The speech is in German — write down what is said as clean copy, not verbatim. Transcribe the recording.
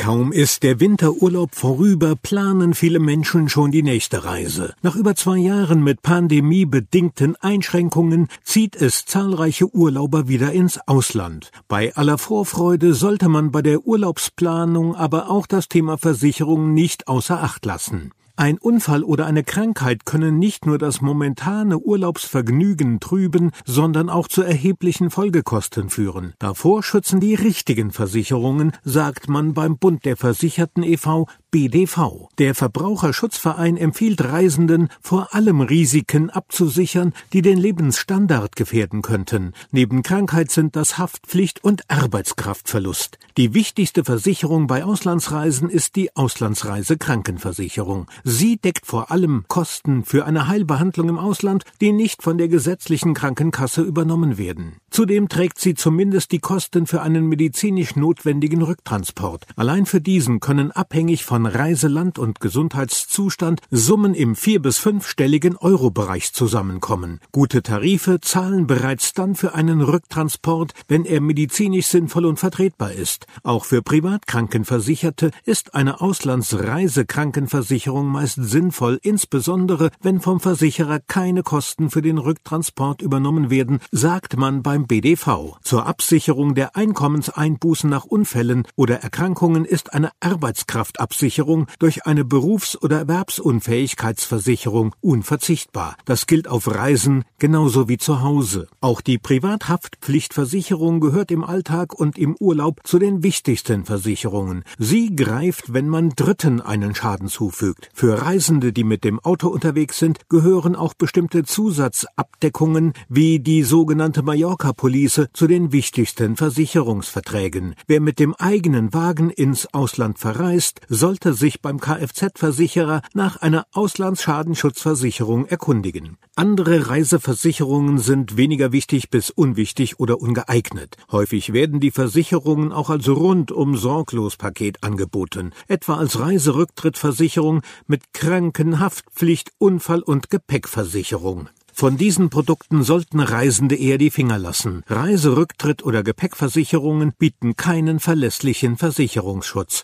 Kaum ist der Winterurlaub vorüber, planen viele Menschen schon die nächste Reise. Nach über 2 Jahren mit pandemiebedingten Einschränkungen zieht es zahlreiche Urlauber wieder ins Ausland. Bei aller Vorfreude sollte man bei der Urlaubsplanung aber auch das Thema Versicherung nicht außer Acht lassen. Ein Unfall oder eine Krankheit können nicht nur das momentane Urlaubsvergnügen trüben, sondern auch zu erheblichen Folgekosten führen. Davor schützen die richtigen Versicherungen, sagt man beim Bund der Versicherten e.V. BDV. Der Verbraucherschutzverein empfiehlt Reisenden, vor allem Risiken abzusichern, die den Lebensstandard gefährden könnten. Neben Krankheit sind das Haftpflicht und Arbeitskraftverlust. Die wichtigste Versicherung bei Auslandsreisen ist die Auslandsreisekrankenversicherung. Sie deckt vor allem Kosten für eine Heilbehandlung im Ausland, die nicht von der gesetzlichen Krankenkasse übernommen werden. Zudem trägt sie zumindest die Kosten für einen medizinisch notwendigen Rücktransport. Allein für diesen können abhängig von Reiseland und Gesundheitszustand Summen im 4- bis 5-stelligen Euro-Bereich zusammenkommen. Gute Tarife zahlen bereits dann für einen Rücktransport, wenn er medizinisch sinnvoll und vertretbar ist. Auch für Privatkrankenversicherte ist eine Auslandsreisekrankenversicherung meist sinnvoll, insbesondere wenn vom Versicherer keine Kosten für den Rücktransport übernommen werden, sagt man beim BDV. Zur Absicherung der Einkommenseinbußen nach Unfällen oder Erkrankungen ist eine Arbeitskraftabsicherung durch eine Berufs- oder Erwerbsunfähigkeitsversicherung unverzichtbar. Das gilt auf Reisen genauso wie zu Hause. Auch die Privathaftpflichtversicherung gehört im Alltag und im Urlaub zu den wichtigsten Versicherungen. Sie greift, wenn man Dritten einen Schaden zufügt. Für Reisende, die mit dem Auto unterwegs sind, gehören auch bestimmte Zusatzabdeckungen wie die sogenannte Mallorca-Police zu den wichtigsten Versicherungsverträgen. Wer mit dem eigenen Wagen ins Ausland verreist, sollte sich beim Kfz-Versicherer nach einer Auslandsschadensschutzversicherung erkundigen. Andere Reiseversicherungen sind weniger wichtig bis unwichtig oder ungeeignet. Häufig werden die Versicherungen auch als Rundum-Sorglos-Paket angeboten, etwa als Reiserücktrittversicherung mit Krankenhaftpflicht, Unfall- und Gepäckversicherung. Von diesen Produkten sollten Reisende eher die Finger lassen. Reiserücktritt- oder Gepäckversicherungen bieten keinen verlässlichen Versicherungsschutz.